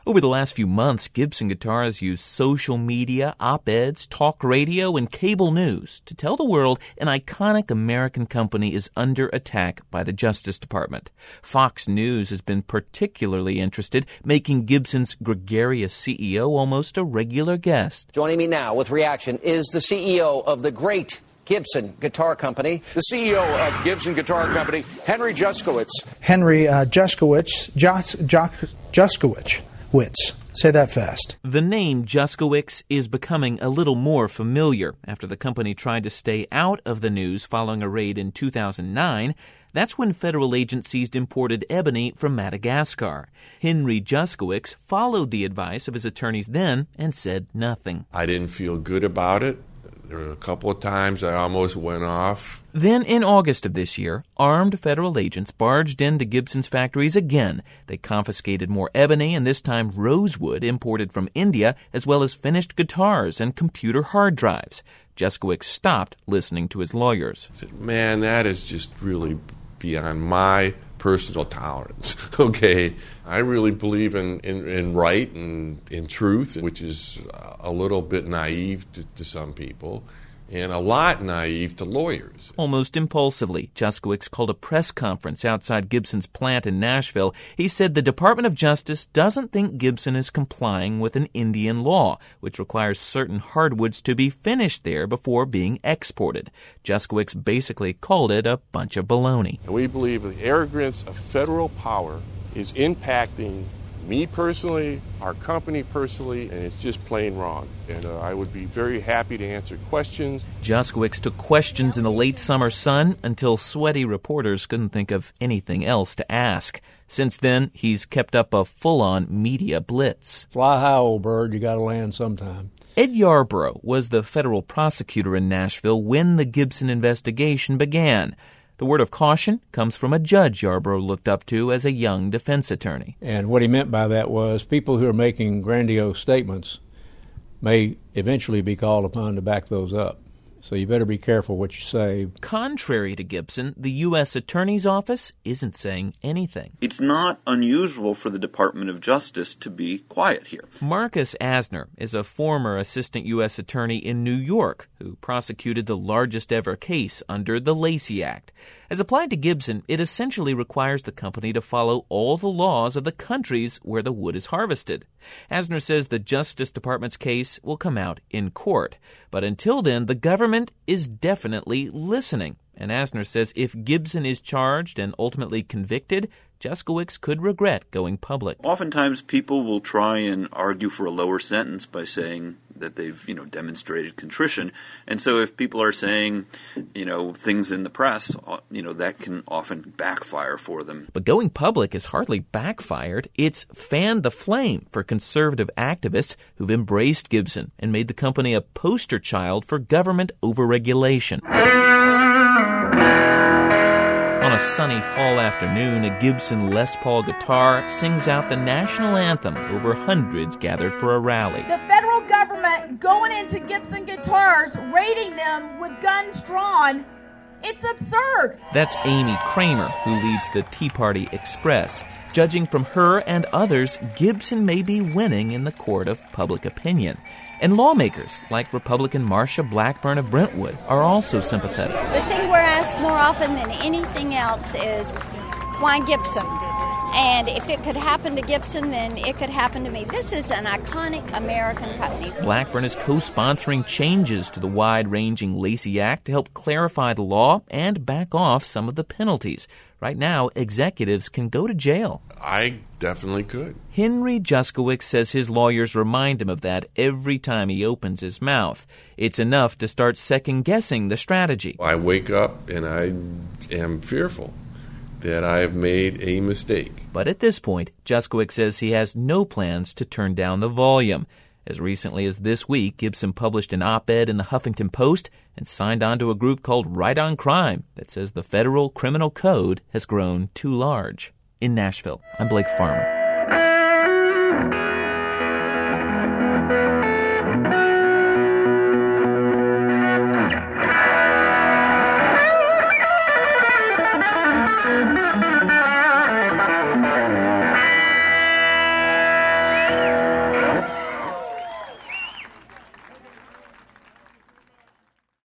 Over the last few months, Gibson Guitar has used social media, op-eds, talk radio, and cable news to tell the world an iconic American company is under attack by the Justice Department. Fox News has been particularly interested, making Gibson's gregarious CEO almost a regular guest. Joining me now with reaction is the CEO of the great Gibson Guitar Company. The CEO of Gibson Guitar Company, Henry Juszkiewicz. Henry Juszkiewicz. Say that fast. The name Juszkiewicz is becoming a little more familiar after the company tried to stay out of the news following a raid in 2009. That's when federal agents seized imported ebony from Madagascar. Henry Juszkiewicz followed the advice of his attorneys then and said nothing. I didn't feel good about it. There were a couple of times I almost went off. Then, in August of this year, armed federal agents barged into Gibson's factories again. They confiscated more ebony and this time rosewood imported from India, as well as finished guitars and computer hard drives. Juszkiewicz stopped listening to his lawyers. I said, man, that is just really beyond my personal tolerance. Okay, I really believe in right and in truth, which is a little bit naive to some people, and a lot naive to lawyers. Almost impulsively, Juszkiewicz called a press conference outside Gibson's plant in Nashville. He said the Department of Justice doesn't think Gibson is complying with an Indian law, which requires certain hardwoods to be finished there before being exported. Juszkiewicz basically called it a bunch of baloney. And we believe the arrogance of federal power is impacting me personally, our company personally, and it's just plain wrong. And I would be very happy to answer questions. Juszkiewicz took questions in the late summer sun until sweaty reporters couldn't think of anything else to ask. Since then, he's kept up a full-on media blitz. Fly high, old bird. You got to land sometime. Ed Yarborough was the federal prosecutor in Nashville when the Gibson investigation began. The word of caution comes from a judge Yarborough looked up to as a young defense attorney. And what he meant by that was people who are making grandiose statements may eventually be called upon to back those up. So you better be careful what you say. Contrary to Gibson, the U.S. Attorney's Office isn't saying anything. It's not unusual for the Department of Justice to be quiet here. Marcus Asner is a former assistant U.S. attorney in New York who prosecuted the largest ever case under the Lacey Act. As applied to Gibson, it essentially requires the company to follow all the laws of the countries where the wood is harvested. Asner says the Justice Department's case will come out in court. But until then, the government is definitely listening. And Asner says if Gibson is charged and ultimately convicted, Juszkiewicz could regret going public. Oftentimes people will try and argue for a lower sentence by saying that they've, demonstrated contrition. And so if people are saying, things in the press, that can often backfire for them. But going public has hardly backfired. It's fanned the flame for conservative activists who've embraced Gibson and made the company a poster child for government overregulation. On a sunny fall afternoon, a Gibson Les Paul guitar sings out the national anthem over hundreds gathered for a rally. The federal government going into Gibson guitars, raiding them with guns drawn, it's absurd. That's Amy Kramer, who leads the Tea Party Express. Judging from her and others, Gibson may be winning in the court of public opinion. And lawmakers, like Republican Marsha Blackburn of Brentwood, are also sympathetic. The thing we're asked more often than anything else is, why Gibson? And if it could happen to Gibson, then it could happen to me. This is an iconic American company. Blackburn is co-sponsoring changes to the wide-ranging Lacey Act to help clarify the law and back off some of the penalties. Right now, executives can go to jail. I definitely could. Henry Juszkiewicz says his lawyers remind him of that every time he opens his mouth. It's enough to start second-guessing the strategy. I wake up and I am fearful that I have made a mistake. But at this point, Juszkiewicz says he has no plans to turn down the volume. As recently as this week, Gibson published an op-ed in the Huffington Post and signed on to a group called Right on Crime that says the federal criminal code has grown too large. In Nashville, I'm Blake Farmer.